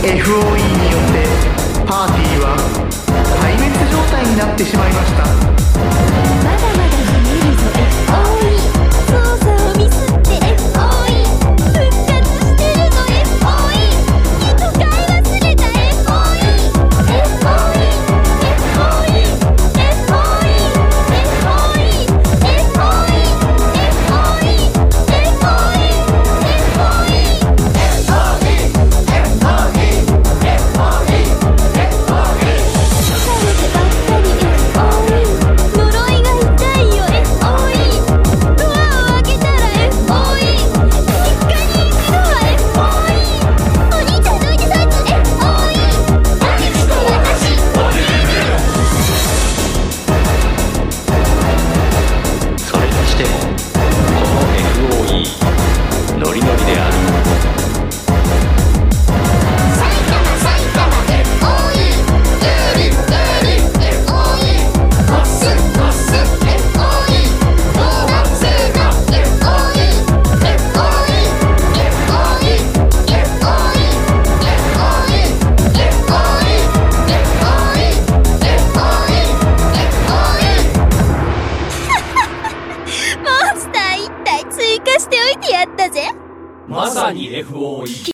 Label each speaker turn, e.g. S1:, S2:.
S1: FOE によってパーティーは壊滅状態になってしまいました。
S2: まだまだ見えるぞ FOE。 操作をミスって FOE。 復活してるの FOE。 きっと買い忘れた FOE。 FOE FOE FOE FOEモンスター1体追加しておいてやったぜ。
S3: まさに FOE。